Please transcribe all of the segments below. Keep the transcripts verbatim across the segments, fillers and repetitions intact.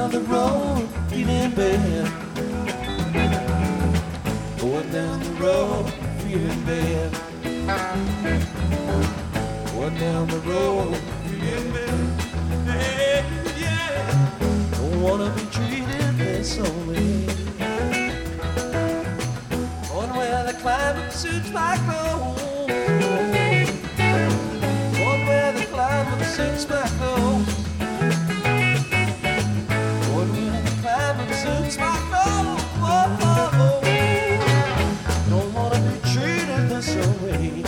down the road, feeling bad. Going down the road, feeling bad. Going down the road, feeling bad. Hey, yeah. Don't wanna be treated this way. Going where the climate suits my clothes. Going where the climate suits my clothes. Going where the climate suits my clothes. Whoa, whoa, whoa. Don't wanna be treated this way.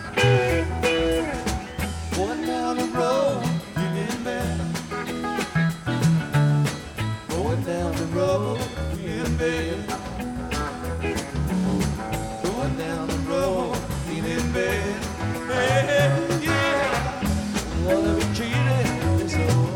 Going down the road, feeling bad. Going down the road, feeling bad. Going down the road, feeling bad. Hey, yeah. Don't wanna be treated this way.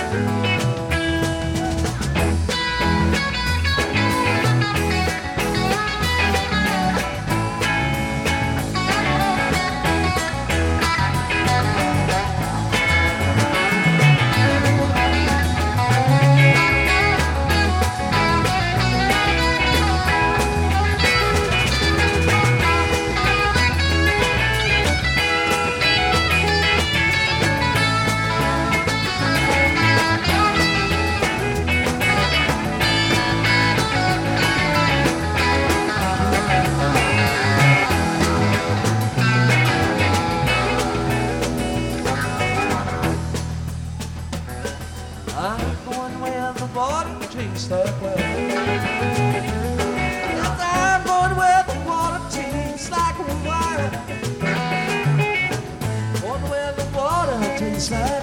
I'm going where the water tastes like well. Yes, I'm going where the water tastes like wine. Going where the water tastes like